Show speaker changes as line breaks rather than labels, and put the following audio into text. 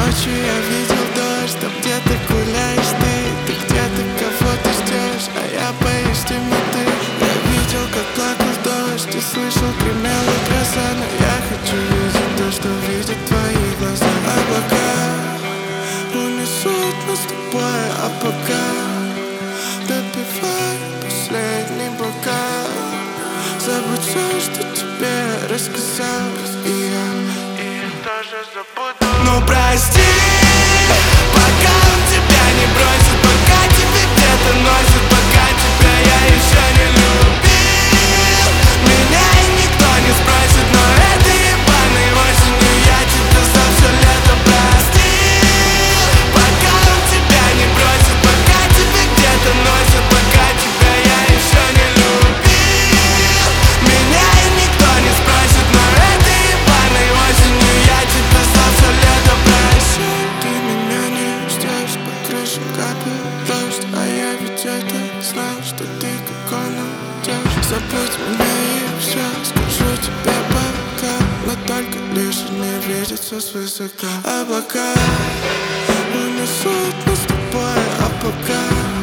Ночью я видел дождь, там где ты гуляешь ты где-то кого-то ждешь, а я боюсь темноты. Я видел, как плакал дождь и слышал, гремела гроза, но я хочу видеть то, что видят твои глаза. Облака унесут нас с тобой, а пока допивай последний бокал. Забудь все, что тебе рассказал, и я тоже забуду. Ну прости, пока он тебя не бросит, пока тебя где-то носит, пока тебя я еще не любил. Меня и никто не спросит, но этой ебаной осенью я тебя за все лето простил. Пока он тебя не бросит, пока тебя где-то носит, пока тебя я еще не любил. Меня и никто не спросит, но этой ебаной осенью я тебя за все лето прощу. Ты меня не ждешь, по крыше капает дождь, а я ведь это знал, что ты как он уйдешь. Забудь меня и все, скажу тебе пока, но только лишь не видится свысока. Облака унесут нас с тобой, а пока